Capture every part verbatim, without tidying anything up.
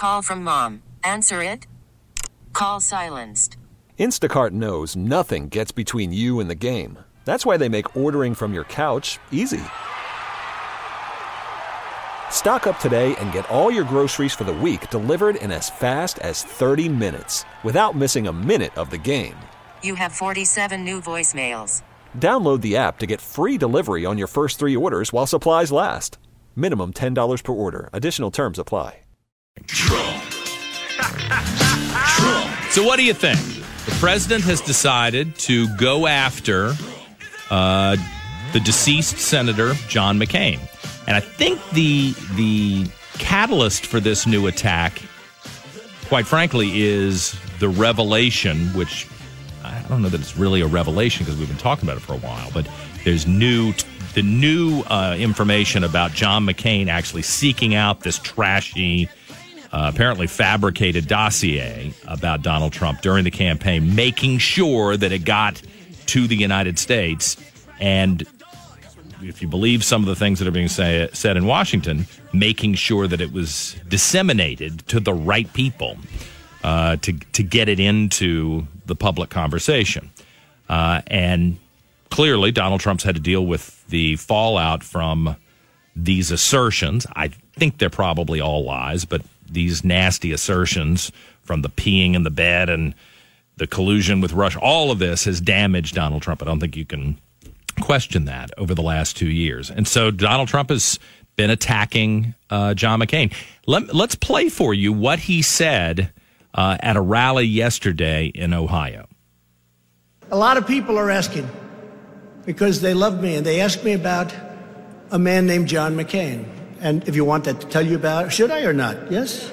call from mom. Answer it. Call silenced. Instacart knows nothing gets between you and the game. That's why they make ordering from your couch easy. Stock up today and get all your groceries for the week delivered in as fast as thirty minutes without missing a minute of the game. You have forty-seven new voicemails. Download the app to get free delivery on your first three orders while supplies last. Minimum ten dollars per order. Additional terms apply. Trump. Trump. So what do you think? The president has decided to go after uh, the deceased Senator John McCain. And I think the the catalyst for this new attack, quite frankly, is the revelation, which I don't know that it's really a revelation because we've been talking about it for a while, but there's new the new uh, information about John McCain actually seeking out this trashy, uh, apparently fabricated dossier about Donald Trump during the campaign, making sure that it got to the United States. And if you believe some of the things that are being say, said in Washington, making sure that it was disseminated to the right people uh, to to get it into the public conversation. Uh, and clearly, Donald Trump's had to deal with the fallout from these assertions. I think they're probably all lies, but these nasty assertions from the peeing in the bed and the collusion with Russia, all of this has damaged Donald Trump. I don't think you can question that over the last two years. And so Donald Trump has been attacking uh, John McCain. Let, let's play for you what he said uh, at a rally yesterday in Ohio. A lot of people are asking because they love me, and they ask me about a man named John McCain. And if you want that to tell you about, should I or not? Yes?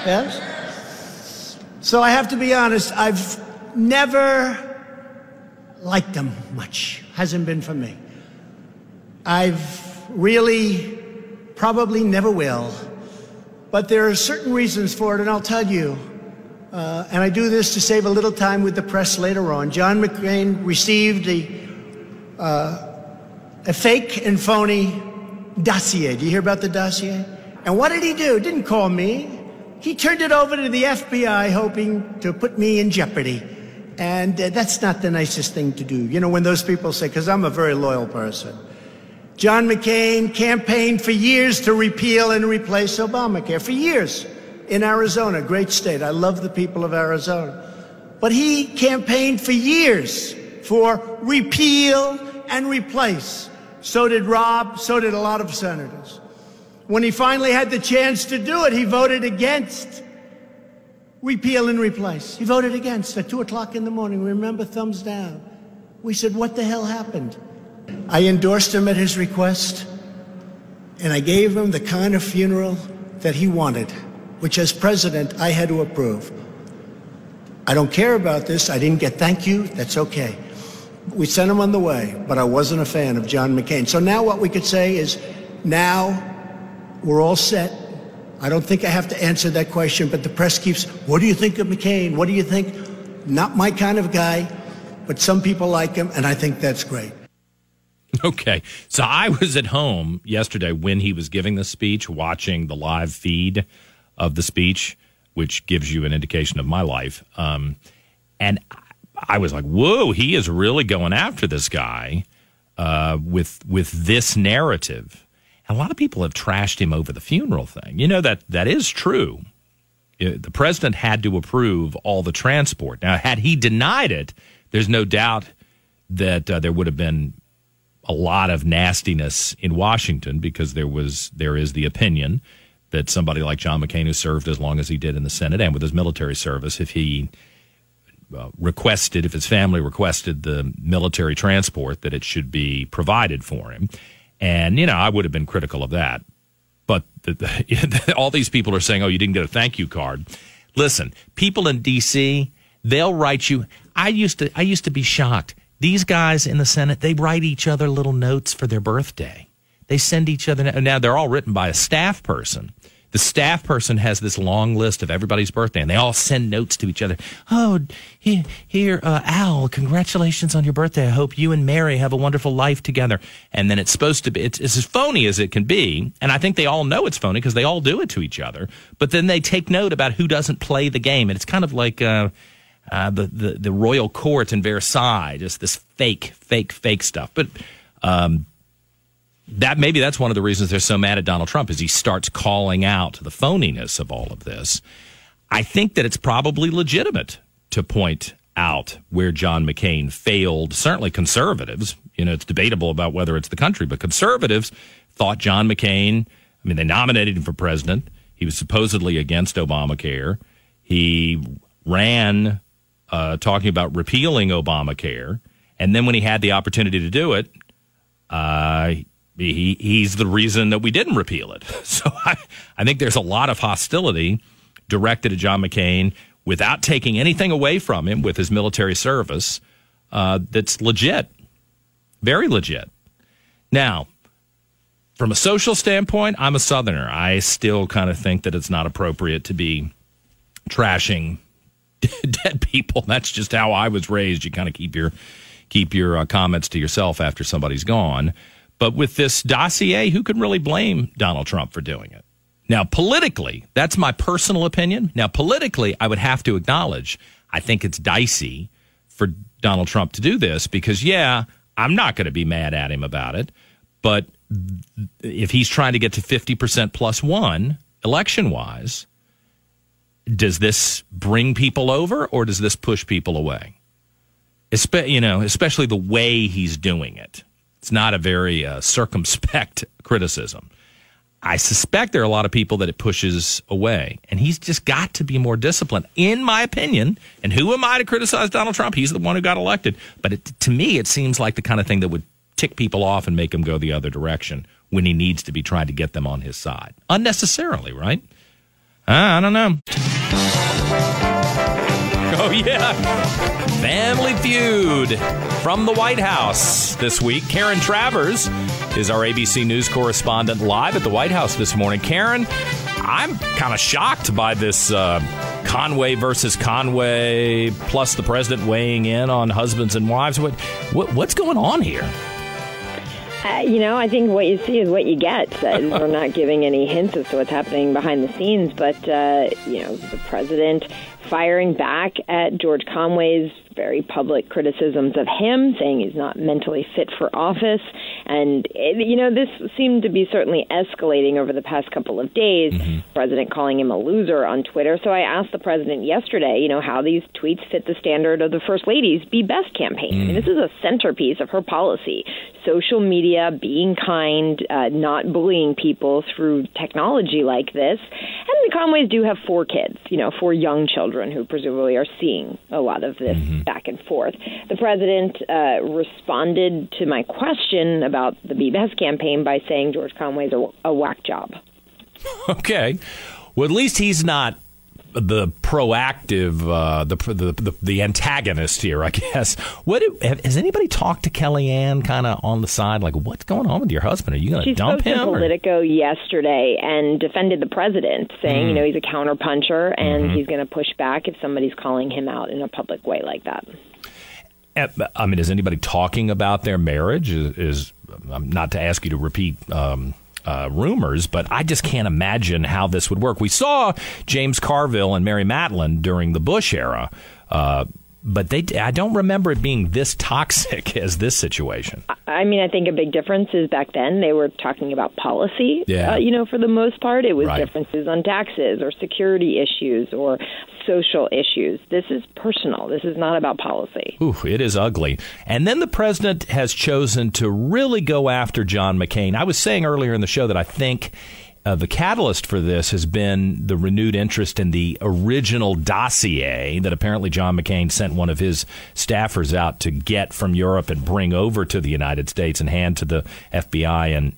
Yes? So I have to be honest, I've never liked him much. Hasn't been for me. I've really probably never will. But there are certain reasons for it, and I'll tell you. Uh, and I do this to save a little time with the press later on. John McCain received a, uh, a fake and phony dossier. Do you hear about the dossier? And what did he do? Didn't call me. He turned it over to the F B I, hoping to put me in jeopardy. And uh, that's not the nicest thing to do. You know, when those people say, because I'm a very loyal person. John McCain campaigned for years to repeal and replace Obamacare. For years in Arizona, great state. I love the people of Arizona. But he campaigned for years for repeal and replace. So did Rob, so did a lot of senators. When he finally had the chance to do it, he voted against repeal and replace. He voted against at two o'clock in the morning. Remember, thumbs down. We said, what the hell happened? I endorsed him at his request, and I gave him the kind of funeral that he wanted, which as president, I had to approve. I don't care about this. I didn't get thank you. That's okay. We sent him on the way, but I wasn't a fan of John McCain. So now what we could say is, now we're all set. I don't think I have to answer that question, but the press keeps, what do you think of McCain? What do you think? Not my kind of guy, but some people like him, and I think that's great. Okay, so I was at home yesterday when he was giving the speech, watching the live feed of the speech, which gives you an indication of my life. Um, and I was like, whoa, he is really going after this guy uh, with with this narrative. A lot of people have trashed him over the funeral thing. You know, that that is true. The president had to approve all the transport. Now, had he denied it, there's no doubt that uh, there would have been a lot of nastiness in Washington, because there was there is the opinion that somebody like John McCain, who served as long as he did in the Senate and with his military service, if he uh, requested, if his family requested the military transport, that it should be provided for him. And, you know, I would have been critical of that. But the, the, all these people are saying, oh, you didn't get a thank you card. Listen, people in D C, they'll write you. I used to I used to be shocked. These guys in the Senate, they write each other little notes for their birthday. They send each other. Now, they're all written by a staff person. The staff person has this long list of everybody's birthday, and they all send notes to each other. Oh, here, here uh, Al, congratulations on your birthday. I hope you and Mary have a wonderful life together. And then it's supposed to be, it's, it's as phony as it can be. And I think they all know it's phony because they all do it to each other. But then they take note about who doesn't play the game. And it's kind of like uh, uh, the, the, the royal court in Versailles, just this fake, fake, fake stuff. But um That maybe that's one of the reasons they're so mad at Donald Trump is he starts calling out the phoniness of all of this. I think that it's probably legitimate to point out where John McCain failed. Certainly conservatives, you know, it's debatable about whether it's the country, but conservatives thought John McCain, I mean, they nominated him for president. He was supposedly against Obamacare. He ran uh, talking about repealing Obamacare. And then when he had the opportunity to do it, uh, He, he's the reason that we didn't repeal it. So I, I think there's a lot of hostility directed at John McCain without taking anything away from him with his military service uh, that's legit, very legit. Now, from a social standpoint, I'm a Southerner. I still kind of think that it's not appropriate to be trashing dead people. That's just how I was raised. You kind of keep your, keep your uh, comments to yourself after somebody's gone. But with this dossier, who can really blame Donald Trump for doing it? Now, politically, that's my personal opinion. Now, politically, I would have to acknowledge, I think it's dicey for Donald Trump to do this because, yeah, I'm not going to be mad at him about it. But if he's trying to get to fifty percent plus one, election-wise, does this bring people over or does this push people away? Espe- you know, especially the way he's doing it. It's not a very uh, circumspect criticism. I suspect there are a lot of people that it pushes away. And he's just got to be more disciplined, in my opinion. And who am I to criticize Donald Trump? He's the one who got elected. But it, to me, it seems like the kind of thing that would tick people off and make them go the other direction when he needs to be trying to get them on his side. Unnecessarily, right? Uh, I don't know. Oh, yeah. Family Feud from the White House this week. Karen Travers is our A B C News correspondent live at the White House this morning. Karen, I'm kind of shocked by this uh, Conway versus Conway, plus the president weighing in on husbands and wives. What, what What's going on here? Uh, you know, I think what you see is what you get. Uh, we're not giving any hints as to what's happening behind the scenes, but, uh, you know, the president firing back at George Conway's very public criticisms of him, saying he's not mentally fit for office. And, it, you know, this seemed to be certainly escalating over the past couple of days, mm-hmm. the president calling him a loser on Twitter. So I asked the president yesterday, you know, how these tweets fit the standard of the First Lady's Be Best campaign. Mm. I mean, this is a centerpiece of her policy. Social media, being kind, uh, not bullying people through technology like this. And the Conways do have four kids, you know, four young children who presumably are seeing a lot of this mm-hmm. back and forth. The president uh, responded to my question about the Be Best campaign by saying George Conway's a, a whack job. Okay. Well, at least he's not the proactive, uh, the, the the the antagonist here, I guess. What has anybody talked to Kellyanne kind of on the side? Like, what's going on with your husband? Are you going to dump him? She spoke to Politico or? yesterday and defended the president, saying, mm. you know, he's a counterpuncher and mm-hmm. he's going to push back if somebody's calling him out in a public way like that. I mean, is anybody talking about their marriage? Is, is not to ask you to repeat um, uh, rumors, but I just can't imagine how this would work. We saw James Carville and Mary Matlin during the Bush era, uh, but they I don't remember it being this toxic as this situation. I mean, I think a big difference is back then they were talking about policy. Yeah. Uh, you know, for the most part, it was right. differences on taxes or security issues or social issues. This is personal. This is not about policy. Ooh, it is ugly. And then the president has chosen to really go after John McCain. I was saying earlier in the show that I think uh, the catalyst for this has been the renewed interest in the original dossier that apparently John McCain sent one of his staffers out to get from Europe and bring over to the United States and hand to the F B I and, and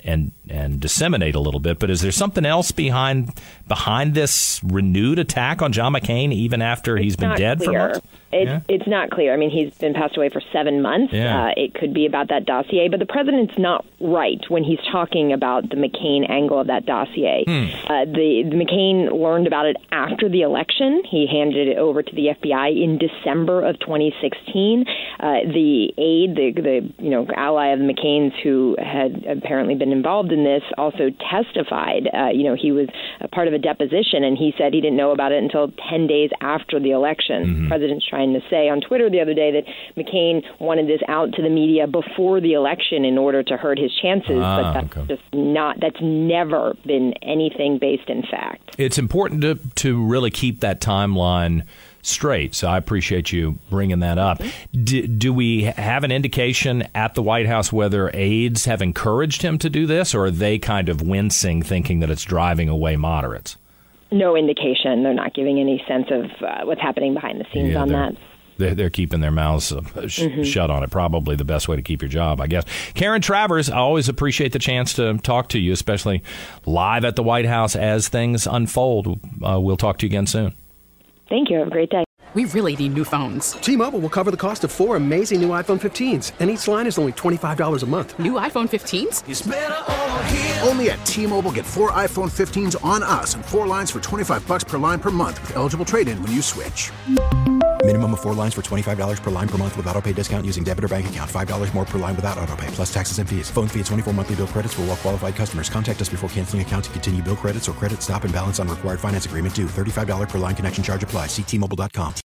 and disseminate a little bit. But is there something else behind behind this renewed attack on John McCain, even after he's it's been dead clear. for months? It's, yeah. it's not clear. I mean, he's been passed away for seven months. Yeah. Uh, it could be about that dossier, but the president's not right when he's talking about the McCain angle of that dossier. Hmm. Uh, the, the McCain learned about it after the election. He handed it over to the F B I in December of twenty sixteen. Uh, the aide, the, the you know ally of the McCains who had apparently been involved in this, also testified. Uh, you know, he was a part of a deposition, and he said he didn't know about it until ten days after the election. Mm-hmm. The president's trying to say on Twitter the other day that McCain wanted this out to the media before the election in order to hurt his chances, ah, but that's okay. just not, that's never been anything based in fact. It's important to, to really keep that timeline straight, so I appreciate you bringing that up. Do, do we have an indication at the White House whether aides have encouraged him to do this, or are they kind of wincing, thinking that it's driving away moderates? No indication. They're not giving any sense of uh, what's happening behind the scenes yeah, on they're, that. They're, they're keeping their mouths uh, sh- mm-hmm. shut on it. Probably the best way to keep your job, I guess. Karen Travers, I always appreciate the chance to talk to you, especially live at the White House as things unfold. Uh, we'll talk to you again soon. Thank you. Have a great day. We really need new phones. T-Mobile will cover the cost of four amazing new iPhone fifteens, and each line is only twenty-five dollars a month. New iPhone fifteens? It's better over here. Only at T-Mobile, get four iPhone fifteens on us and four lines for twenty-five dollars per line per month with eligible trade-in when you switch. Minimum of four lines for twenty-five dollars per line per month with autopay discount using debit or bank account. five dollars more per line without autopay, plus taxes and fees. Phone fee at twenty-four monthly bill credits for well-qualified customers. Contact us before canceling account to continue bill credits or credit stop and balance on required finance agreement due. thirty-five dollars per line connection charge applies. See T Mobile dot com.